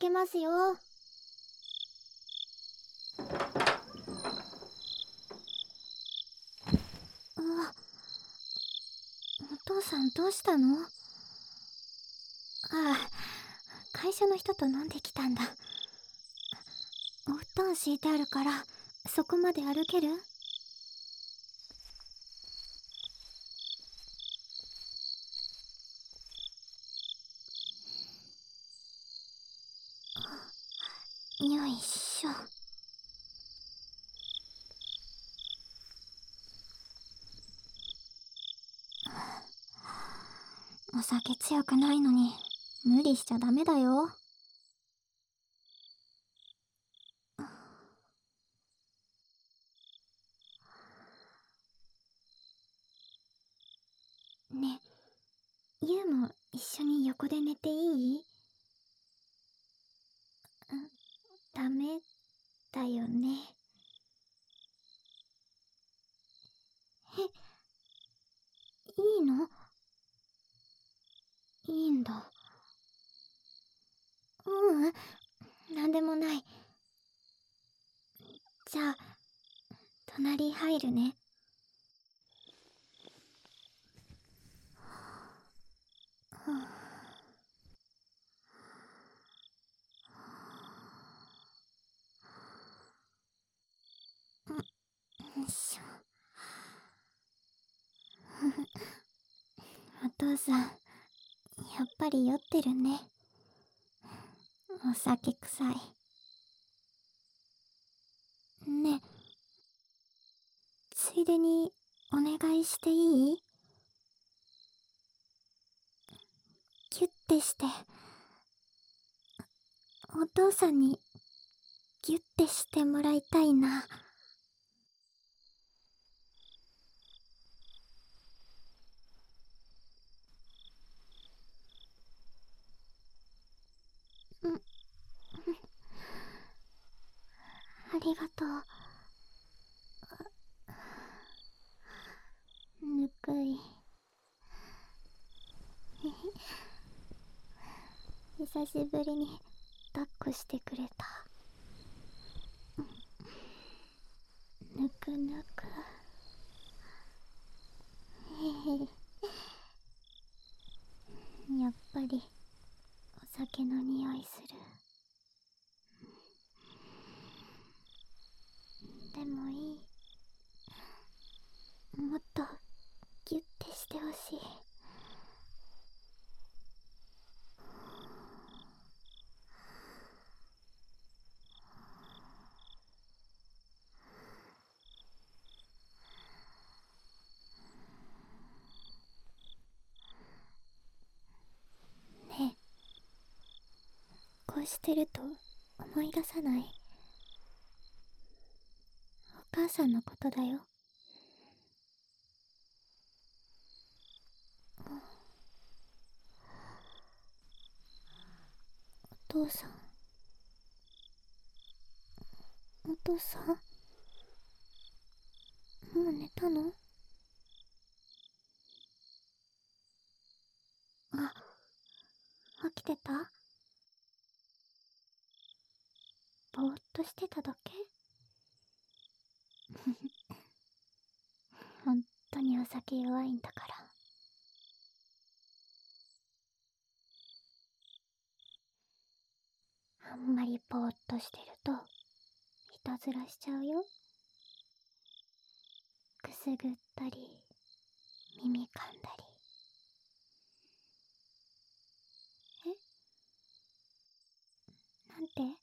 けますよ。お父さんどうしたの？ああ、会社の人と飲んできたんだ。お布団敷いてあるから、そこまで歩ける？よいしょ。お酒強くないのに、無理しちゃダメだよ。ねえ、ユウも一緒に横で寝ていい？ダメだよね。え、いいの？いいんだ。なんでもない。じゃあ、隣入るね。よいしょ。お父さん、やっぱり酔ってるね。お酒臭い。ねえ、ついでにお願いしていい？キュッてして、お父さんにギュッてしてもらいたいな。ありがとう。ぬくい。久しぶりに抱っこしてくれた。ぬくぬく。やっぱりお酒の匂いする。でもいい。もっとギュッてしてほしい。ねえ、こうしてると思い出さない？お母さんのことだよ。お父さん、お父さん、もう寝たの？あ、起きてた？ぼーっとしてただけ？本当にお酒弱いんだから。あんまりぼーっとしてるといたずらしちゃうよ。くすぐったり耳かんだり。なんて？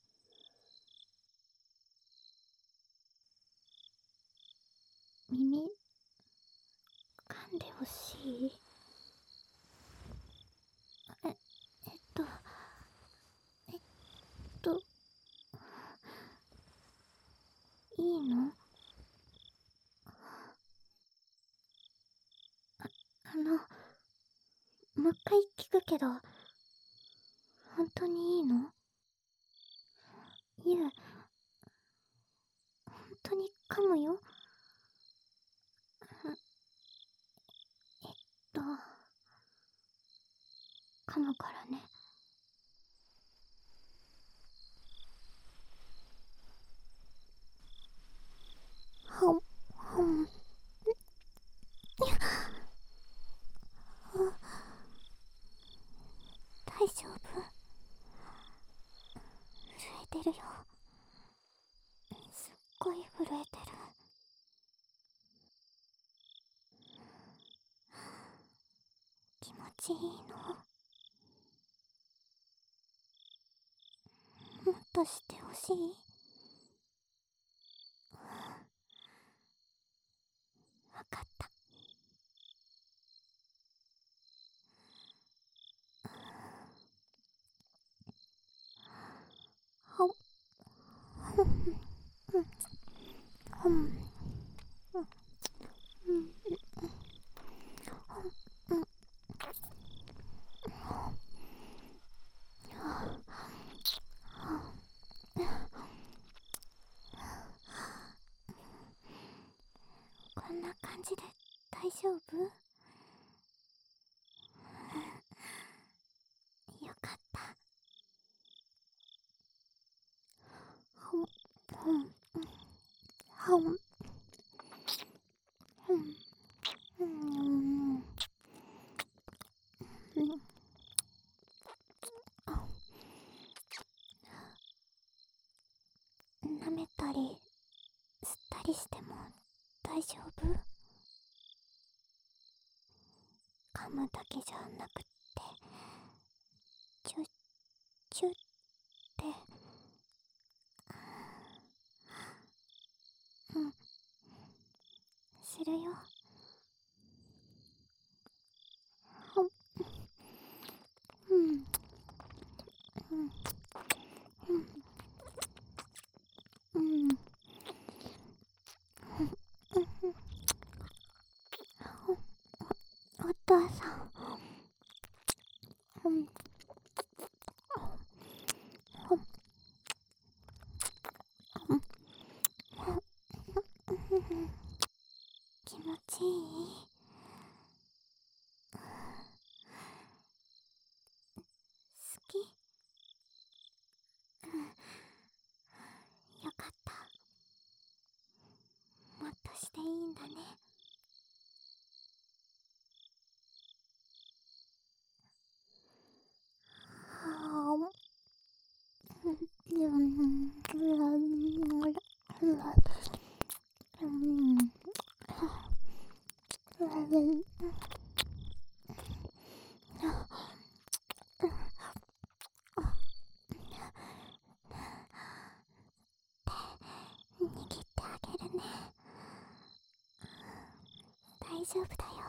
耳噛んでほしい？え、えっとえっといいの？もう一回聞くけど、本当にいいの？ゆう、本当に噛むよ。えっと噛むからね。 気持ちいいの？もっとしてほしい？わかった。ほん、ほん、ほん、うん、うん、うん、こんな感じで大丈夫？よかった。ほん、ほん、ほん、ほん、うん、うん、舐めたり、吸ったりしても大丈夫？噛むだけじゃなくって、チュッチュッって、うん、するよ。ほん、うん、うん、うん、うん、うん、お父さん、うん、ほん、ほん、気持ちいい？好き？よかった。もっとしていいんだね。はぁ、握ってあげるね。大丈夫だよ。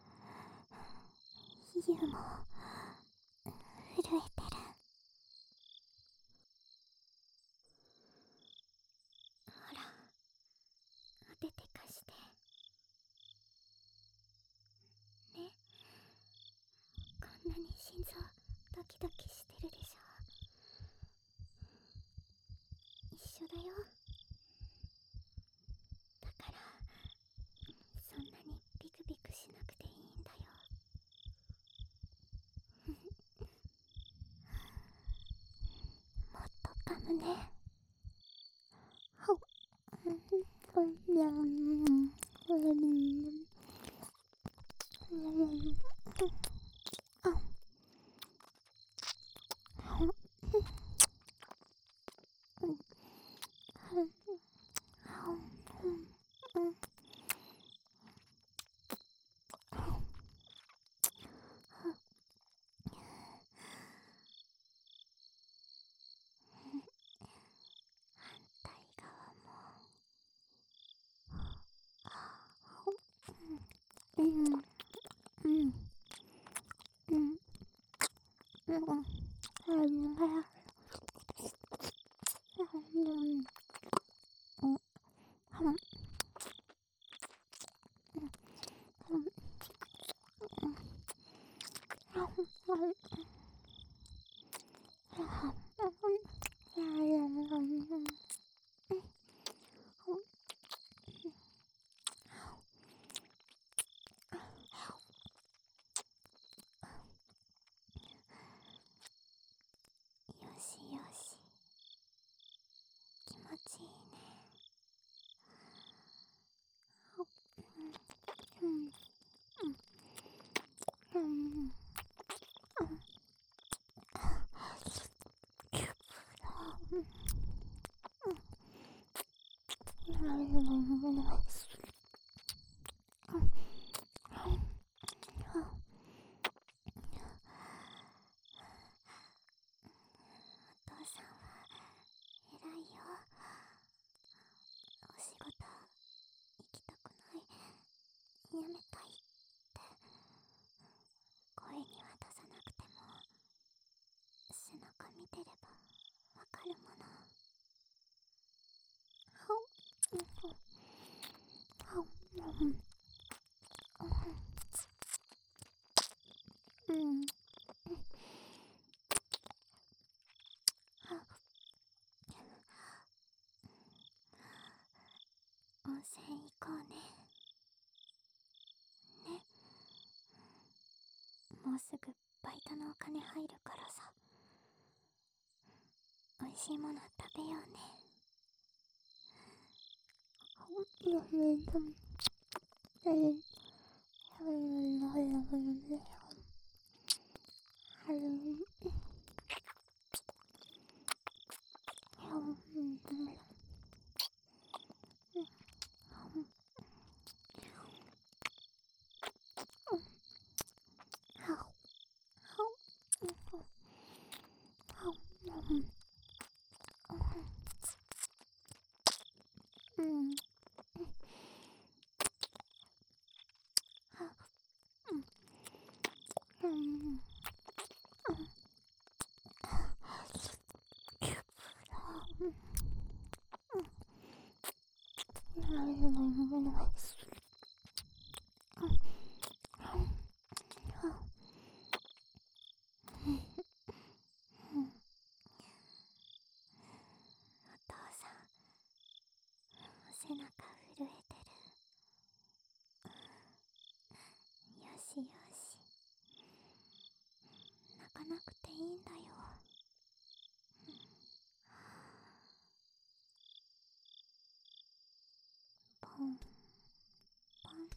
ユウも震えてる。ほら、お手手貸してね。こんなに心臓ドキドキしてるでしょ。一緒だよ。だからそんなにビクビクしなくていいんだよ。もっと噛むね。ほっ、反対側も。うん、うん、うん、うん、よしよし、気持ちいいね。うん、うん、うん、うん、 か見てればわかるもの。ほほ温泉行こうね。もうすぐバイトのお金入るからさ、美味しいもの食べようね。お父さん、背中震えてる。よしよし、泣かなくていいんだよ。ポンポン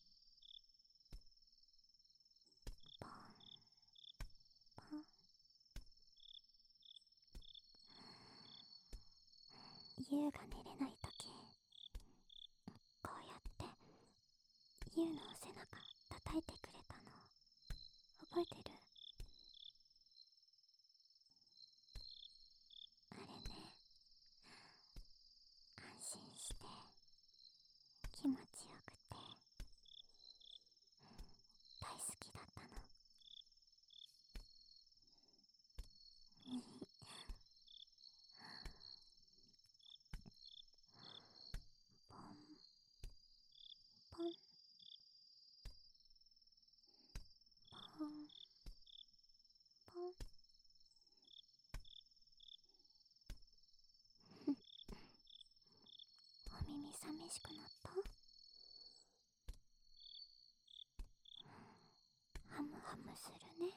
ポンポン。ユウが寝れないとき、こうやってユウの背中叩いてくれたの覚えてる？あれね、安心して気持ちよくて大好きだったの。ポンポンポンポン。お耳寂しくなった？ハムハムするね。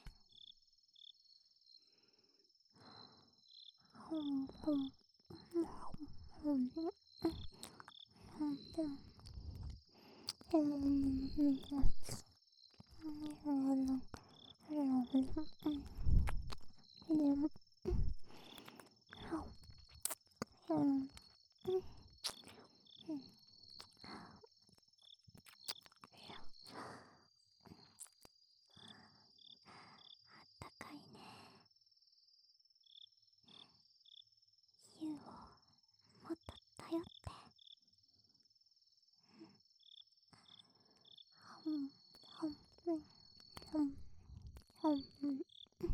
ほんほんほんほんほんあったかいね。ユウをもっと頼って。ほんほんほんほんほんほん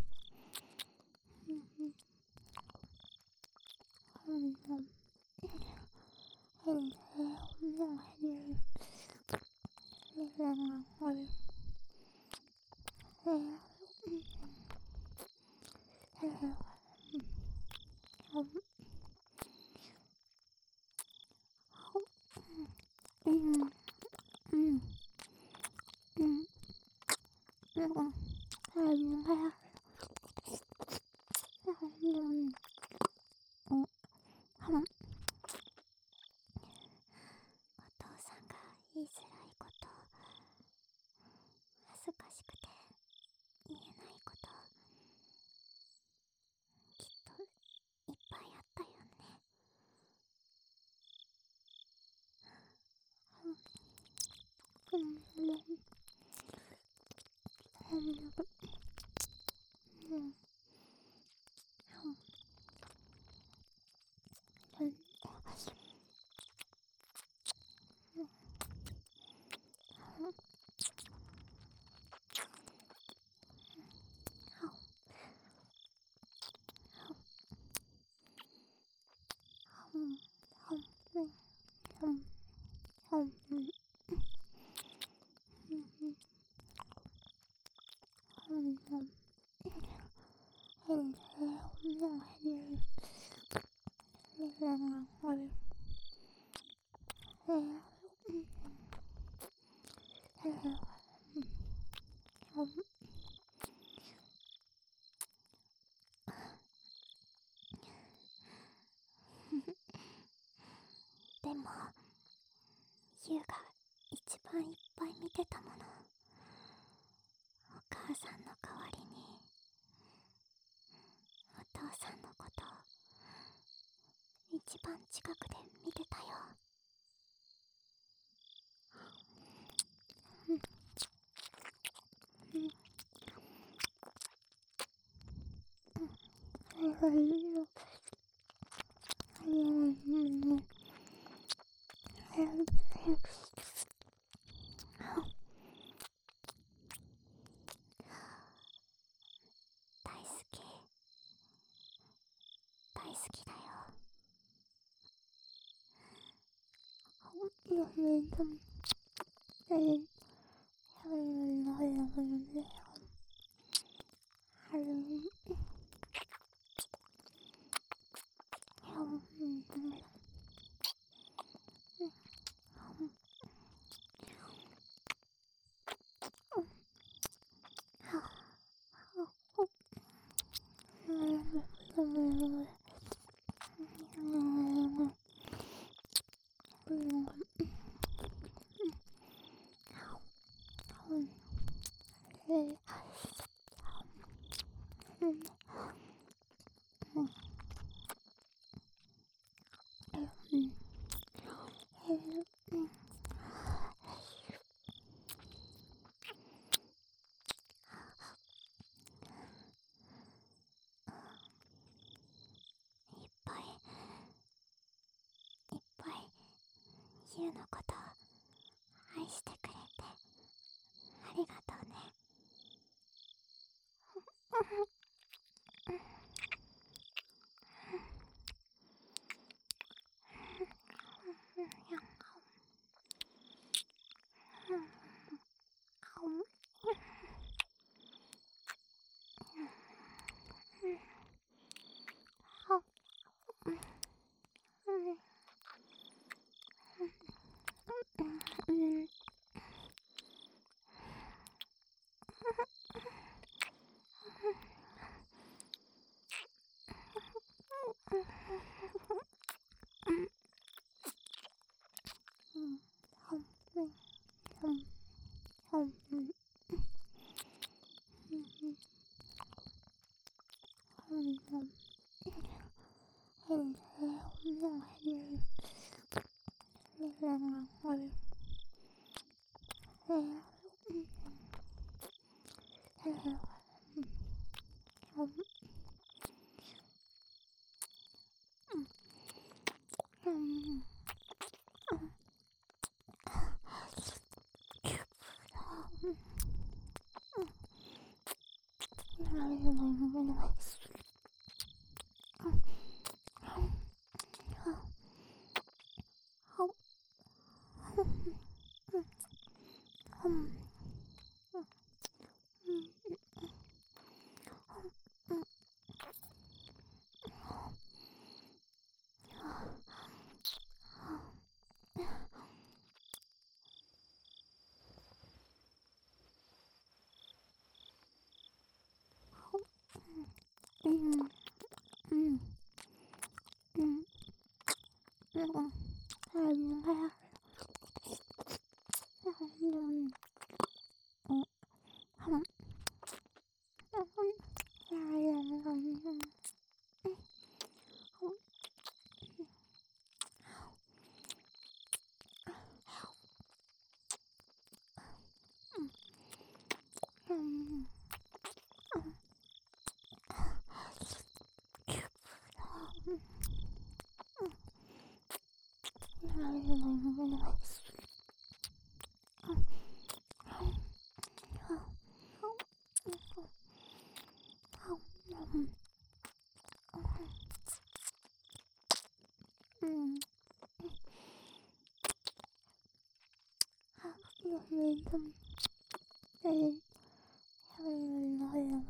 お父さんが言いづらいこと、恥ずかしくて言えないこと、きっといっぱいあったよね。 でも、ユウが一番いっぱい見てたもの、お母さんの代わりに、お父さんのことを一番近くで見てたよ。大好き、大好きだよ。いっぱいユウのこと愛してくれてありがとうね。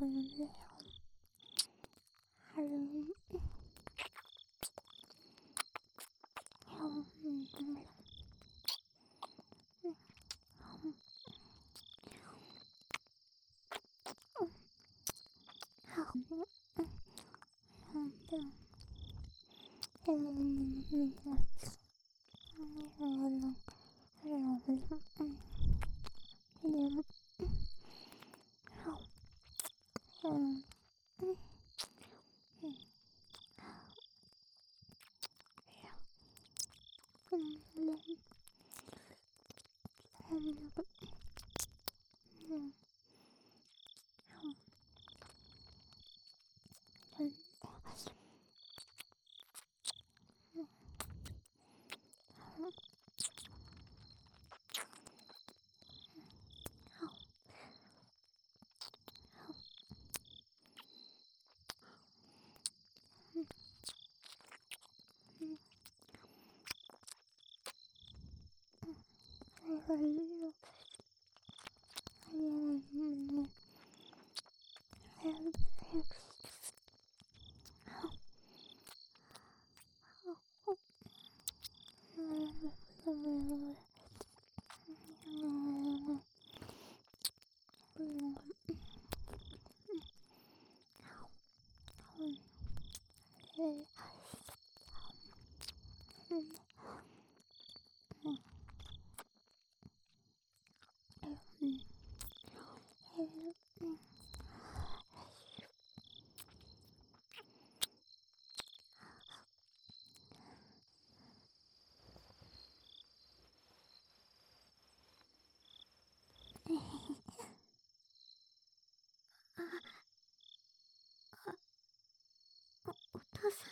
お父さ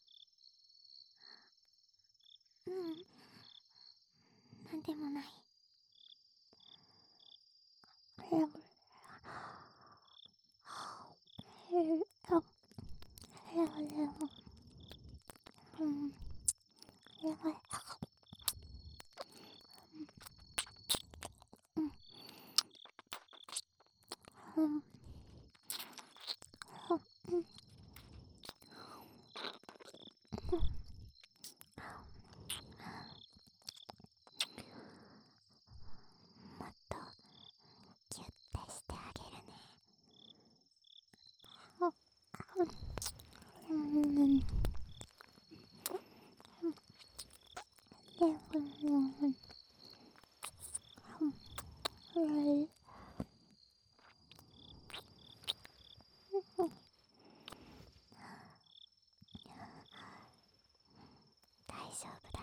ん。なんでもない。もっとギュッてしてあげるね。大丈夫